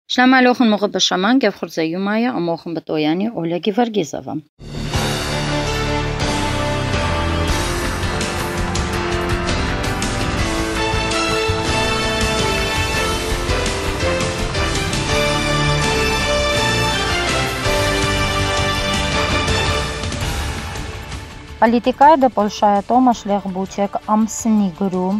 Շնամալոխն մողը բշաման գևխուրձեյումայա ամոխն բտոյանի Օլեգի Վարգիզովա։ Политикая да Польшая Томаш Лեղբուչեկ ամսնի գրում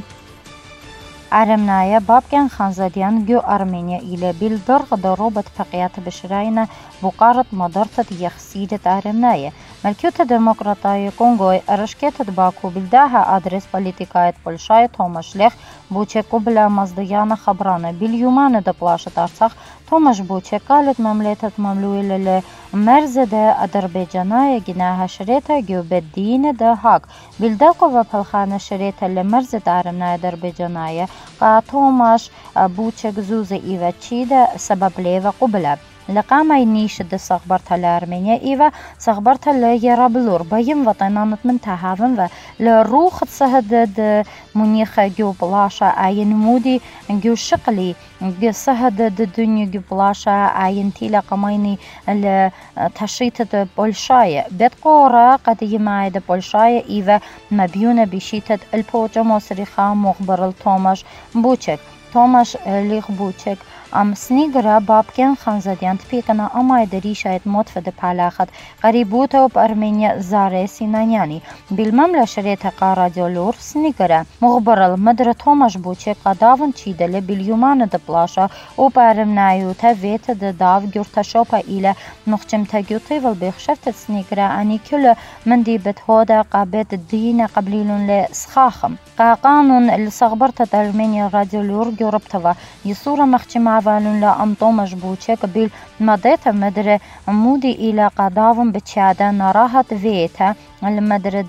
Արեմնայա Բաբկյան Խանզադյան գյո Արմենիա իլե բիլդոր գդո ռոբոտ փակիաթ բշրայնա բուկարտ մոդորտ յախսիդետ Արեմնայա Մելքյութը դեմոկրատայը Կոնգոյ Արաշկետը Բաքու բիլդահա ադրես политикայet Պոլշայը Թոմաշ Լեղբուչեկ Կոբլա Մազդյանը Խաբրանը Բիլյումանը դպլաշտ Արցախ Թոմաշ Բուչեկ կալետ մամլետът մամլուիլելե Մերզեդե Ադրբեջանայը գինահա շրետը գյուբեդինը դը հակ Բիլդակովը փլխանը շրետը լեմերզետ Արեմնայա Ադրբեջանայը Կա Թոմաշ Բուչեկ զուզը իվաչիդը սաբաբլևը Կոբլա Լկամայ նիշը դը սաղբարթալը Արմենիա իվա սաղբարթալը երաբլուր բայım վատանանıt մն թահավն վը լռուխ ծհդդ մունիխը գյուպլաշա այն մուդի գյուշկլի գսհդդ դունյու գյուպլաշա այն թիլա կամայնի լ թաշիտը Պոլշայը բետկորա qadiymaydı Պոլշայը իվա մբյունը բիշիտդ ըլփոճոմոսրիխա մողբրլ Թոմաշ Բուչեկ Թոմաշ Լեղբուչեկ Ամսնի գրա Բաբկյան Խանզադյան թպիկնա ամայդերի շայդ մոտվդը պալախատ Կարիբութով Արմենիա Զարե Սինանյանի Բիլմամ լաշրեթը կարադյոլուր սնի գրա Մողբրալ մդրը Թոմաշ Բուչեկ կադավն չիդելը Բիլյումանը դպլաշա Ոպ Արեմնայութը վետը դդավ գյուրթաշոպա իլը Մողջեմթա գյութիվլ բեղշեվտը սնի գրա Անիքյուլը մնդի բետ հոդա կաբետ դինը կաբլիլուն լե սխախım Կականուն լսաղբրտը Արմենիա ռադյոլուր գյուրպթվա Յսուրը մաղջիմա Վալունլա Ամտոմաշ Բուչեկ բիլ մադեթը մդրը մուդի իլա կադավն բչյադա նարահատ վետը المدرد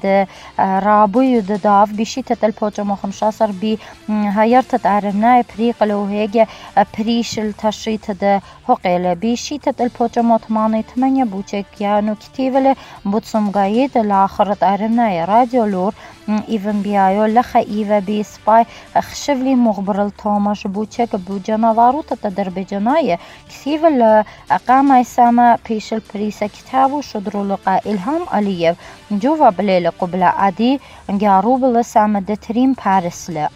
رابوي دداف بشيت البوجو مخمشاسر بي هيرت عرمناي بريق لو هيجي بريش التشريت ده هقيل بشيت البوجو مطماني 8 بوچك يانو كتيفل بوتسم قايد لاخرت عرمناي راديو لور إيفن بيايو لخا إيفا بي سباي خشفلي مغبر التوماش بوچك بو جنوارو تدربجناي كتيفل أقام ساما بيش البريسة كتابو شدرو لقا إلهام عليев جوفا بليل قبل عادي نجاروب لسامة دترين باريس لا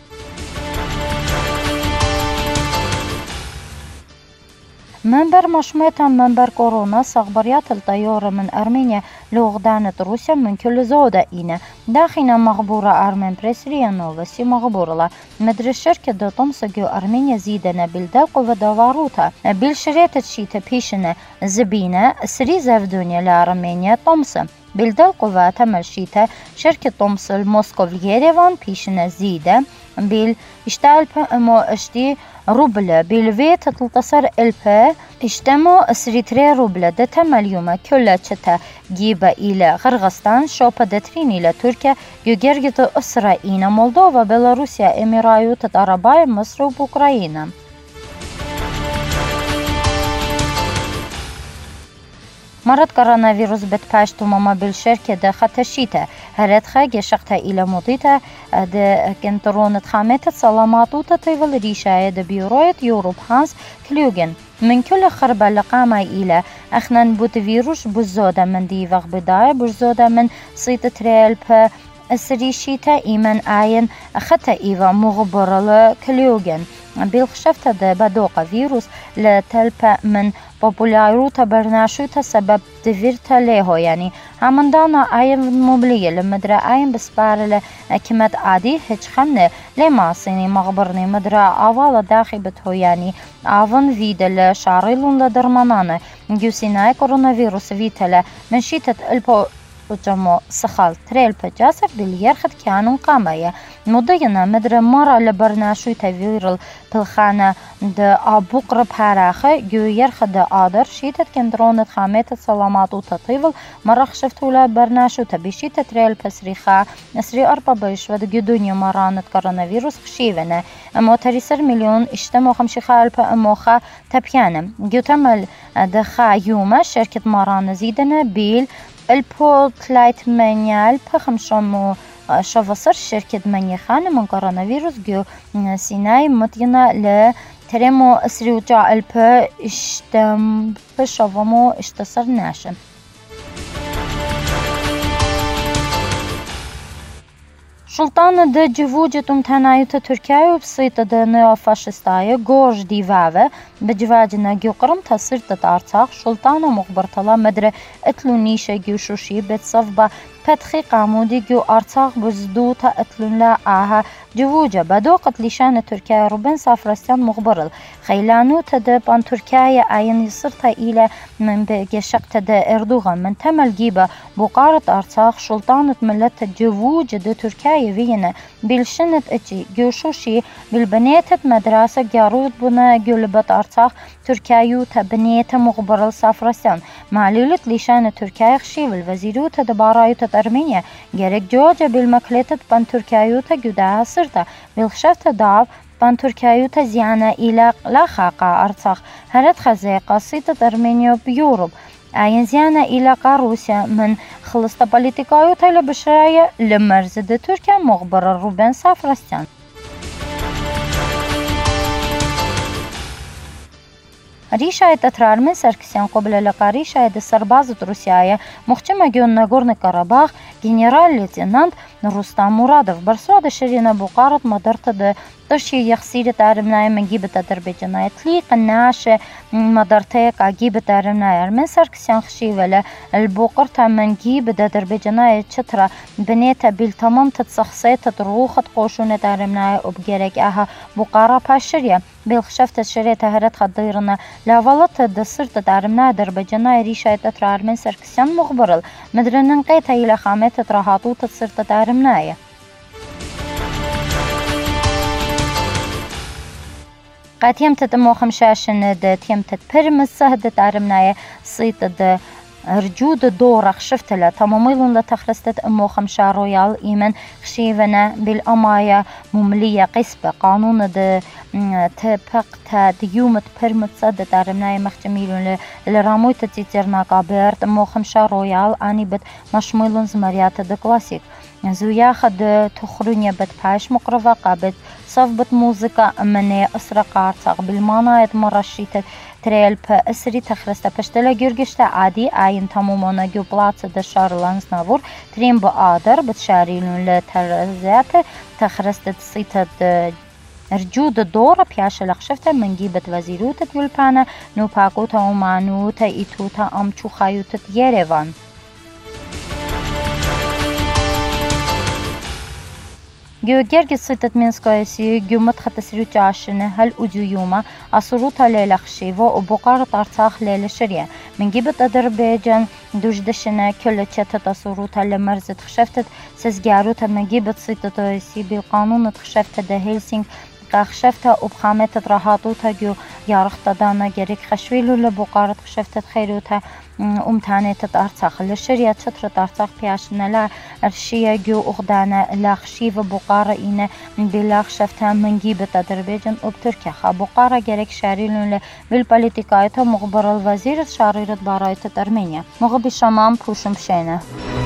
منبر مشمتا منبر كورونا صغبريات الطيارة من أرمينيا لغدانة روسيا من كل زودة إينا داخلنا مغبورة أرمين بريسريا نوفسي مغبورة مدر الشركة دو تمسجو أرمينيا زيدنا بالدوق ودواروتا بالشريطة شيتا بيشنا زبينة سري زفدونيا لأرمينيا تمسا بالدوق وتمشيتا شركة تمس الموسكو يريفان بيشنا زيدة بيل اشتغل مو اشتي روبل بالفيت تلتصر الفا اشتمو 3 روبل دتا اليوم كلها شتا جيبا إلى غرغستان شوبا دترين إلى تركيا يجرجت أسرة إينا مولدوفا بيلاروسيا إميرايوت العربية مصر وأوكرانيا مرض كورونا بتباشتو ماما بالشركة ده خطشيته هرد خاجة شقتها إلى مضيته ده كنترونة خامات سلامات وتطيول ريشاية ده بيروية يوروب هانس كليوغن من كل خربة لقامة إلى أخنا بوت فيروش بزودة من دي وغ بداية بزودة من صيت تريل السريشيتا إيمان آين أختا إيوا مغبرة كليوغن بالخشفت ده بدوقة فيروس لتلبة من بوبولاروتا برناشوتا سبب دفيرتا ليهو يعني هماندانا آين مبلية لمدرا آين بسبارة كمت عادي هج خمنة لما صيني مغبرني مدرا آوالا داخل بتهو يعني آفن فيدل شاريلون لدرمانانا جوسيناي كورونا فيروس فيتلا من شيتة البو وجمو سخال تريل بجاسر باليرخد كانون قامية مضينا مدر مرة لبرناشو تفيرل بالخانة دا أبوق ربحاراخة جو يرخد آدر شيتت كندرونة خامات سلامات وتطيفل مرة خشفتو لبرناشو تبيشيت تريل بسريخا نسري 4 بيشود جدونيو مرانة كورونا فيروس خشيفنا أمو 3 مليون اشتمو 50 ألف أموخا تبيانا جو تمل دخا يوما شركة مرانة زيدنا بيل البوتلايت مانيال بخمشمو شوفصر شركة مانيخان من كورونا فيروس جو سيناي مطينا ترمو سريوجا البا اشتم بشوفمو اشتصر ناشم Шултана de дживуджетум танаюта Türkiye bsıyta de neofashistaya gorj divave bejvajina gyuqrım tasirta Artsakh Шултана mukhbartala medre etlunişe gyuşuşi betsavba تدخيق عمودي جو أرتاغ بزدوتا أتلون آها جووجا بدوقت لشان تركيا روبن سافرستان مغبرل خيلانو تد بان تركيا آين يصرتا إلى من بجشق تد إردوغان من تمل جيبا بقارة أرتاغ شلطانة ملت جووجا دو تركيا فينا بالشنة اتي جوشوشي بالبنيتة مدرسة جارود بنا جولبت أرتاغ تركيا تبنية مغبرل سافرستان معلولة لشان تركيا خشيب الوزيرو تدبارايو أرمينيا جرك جوجا بالمكلتة بان تركيايوتا جداها سرتا بالخشفت ضعف بان تركيايوتا زيانا إلى لا خاقا أرتاخ هرت خزي قصيدة أرمينيا بيوروب أين زيانا إلى روسيا من خلصة بوليتيكايوتا لبشرايا لمرزد تركيا مغبر الروبان سافرستان ريشاية تترارمن ساركسيان قبل لقاء ريشاية السربازة روسيايا مخشمة جون ناغورني قرباخ جنرال ليتنانت رستم مرادов برسواد شرينا بقارة مدرت ترشي يخسيرة عرمنايا من جيبة أذربيجانايا تليق الناشة مدرتيك عجيبة عرمنايا من ساركسيان خشيولا البقرة من جيبة أذربيجانايا تشترا بنيتا بالتمام تتسخصيت تروخة قوشونة عرمنايا وبجيرك اها بقارة باشريا بالخشفت الشريطة هرت خضيرنا لاولت دصرت عرمنايا أذربيجانايا ريشاية تترار من ساركسيان مغبرل مدرنن قيتا إلى خامات تراهاتو تصرت عرمنايا قد يمتد موخم شاشن يمتد برمز سهدت عرمنايا صيت رجود دورخ شفتلا تماميلون لتخرستت موخم شارويال إيمن خشيفنا بالأمايا مملية قسبة قانون تبقى ديومت برمز سهدت عرمنايا مخجميلون لرامويت تيترنا قابرت موخم شارويال آني بد مشميلون زمريات كلاسيك زويا خد تخرونيا بد باش مقرفة قابد صفبت موسيقى أمنية أسرق عرصاق بالمانايت مرشيت تريل بأسري تخرستا بشتلا جرجشتا عادي آين تمومونا جو بلاطة دشار لانز نافور ترين بقادر بتشاريلون لترزات تخرستا صيتة رجود الدورة بياشا لخشفتا من جيبت وزيروتة والبانا نوباكوتا ومانوتا إيتوتا أمچو خايوتا يريفان جوجرج صيتت منسكايسي جومت خطسريوتش عشنة هل أجيوما أصروتا ليلة خشيفة وبقارة أرتاخ ليلة شريا من جيبت أذربيجان دوجدشنا كل تشتت أصروتا لمرزت خشفتت سزجاروتا من جيبت صيتت رئيسي بالقانون تخشفت ده هيلسينغ خشفتها وبخامة راهاتوتا جو يارخت دانا جريك خشويلو لبقارة خشفتت خيروتا أمتانيت أرتاخ للشرية شطرة أرتاخ بياشنا لا أرشية جو أغدانا لا خشيفة بقارة إنا بلا خشفتها من جيبة أذربيجان وبتركيا بقارة جريك شاريلون بالبوليتيكايتا مغبر الوزير شاريرة بارايت أرمينيا مغبي شمام بوشم شينه